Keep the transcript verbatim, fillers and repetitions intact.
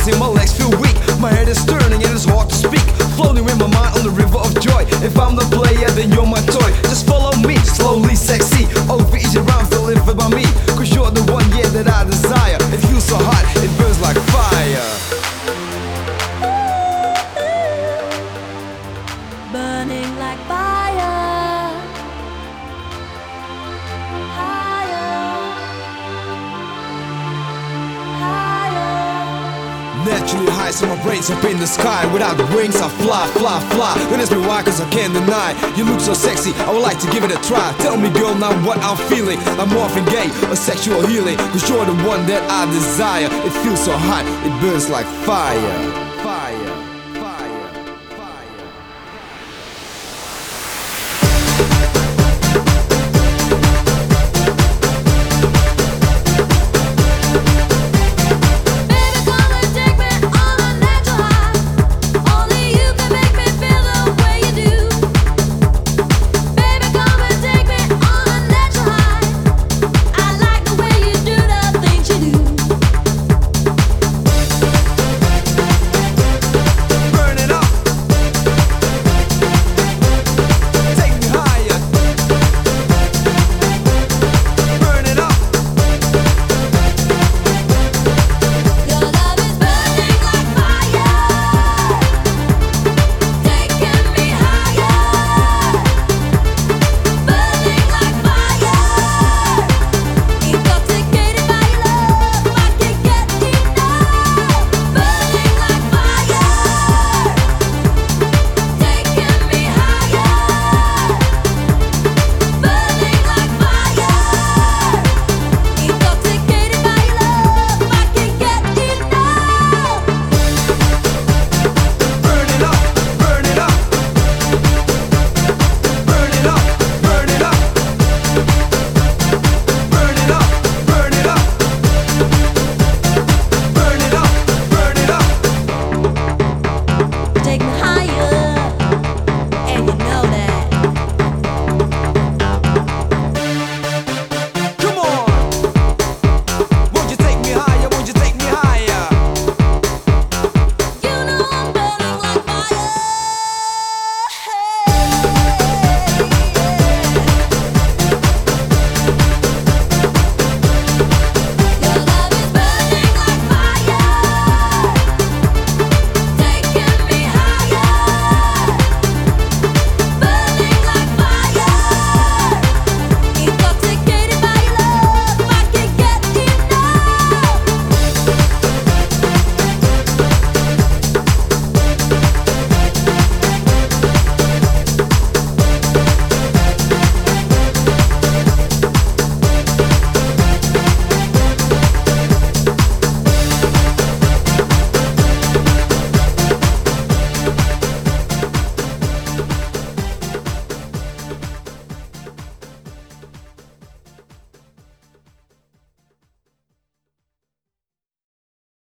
see my legs feel weak. My head is turning and it's hard to speak. Floating with my mind on the river of joy. If I'm the player, then you're my toy. Just follow me, slowly sexy. Over each round, feel lifted by me. Cause you're the one, yeah, that I desire. It feels so hot, it burns like fire. Burning like fire. Higher. Higher. Naturally high, so my brain's up in the sky. Without wings, I fly, fly, fly. Don't ask me why, cause I can't deny. You look so sexy, I would like to give it a try. Tell me, girl, now what I'm feeling. I'm morphing gay, or sexual healing. Cause you're the one that I desire. It feels so hot, it burns like fire.